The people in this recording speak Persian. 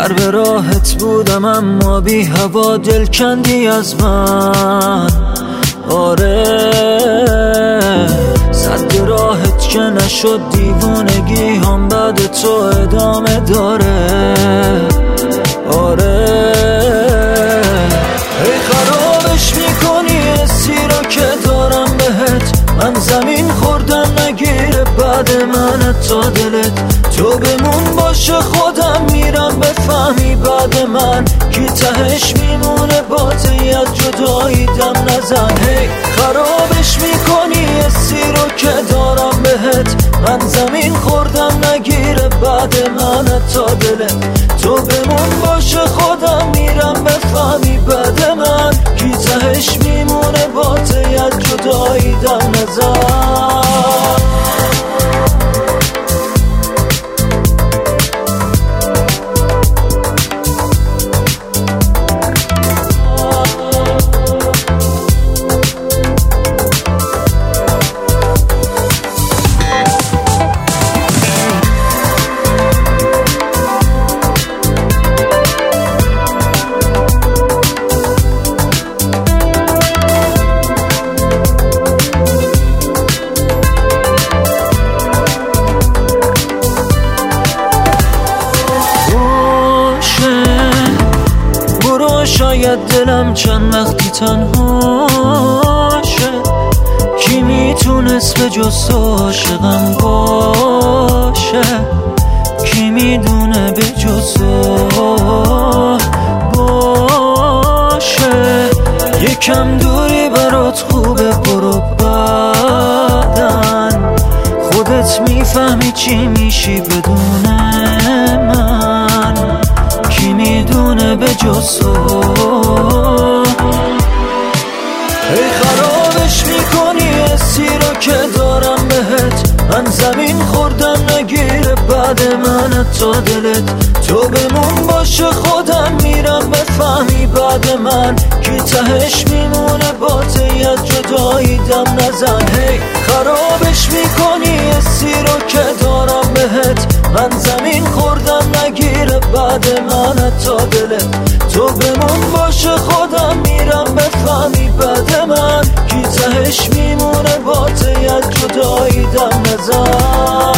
سر به راحت بودم اما بی هوا دل کندی از من. آره صد راحت که نشد دیوونگی هم بعد تو ادامه داره. آره ای خرابش میکنی حسی رو که دارم بهت، من زمین خوردم نگیره بعد من تا دلت. تو بمون باشه خودم میرم بفهمی بعد من کی تهش میمونه با تیت جدایی دم نزن. هی خرابش میکنی حسی رو که دارم بهت، من زمین خوردم نگیره بعد من تا دلت. تو بمون باشه خودم میرم بفهمی بعد من کی تهش میمونه با تیت جدایی دم نزن. شاید دلم چند وقتی تنهاشه، کی میتونست به جز عاشقم باشه، کی میدونه به جز باشه. یکم دوری برات خوبه برو بعدن، خودت میفهمی چی میشی بدون من، کی میدونه به جز ای خرابش میکنی حسی رو که دارم بهت، من زمین خوردم نگیره بعد من تا دلت. تو بمون باشه خودم میرم بفهمی بعد من کی تهش میمونه با تیت جدایی دم نزن. هی خرابش میکنی حسی رو که دارم بهت، من زمین خوردم نگیره بعد من تا دلت. تو بمون باشه خودم میرم بفهمی بعد من کی تهش میمونه با تیت جدایی دم نزن.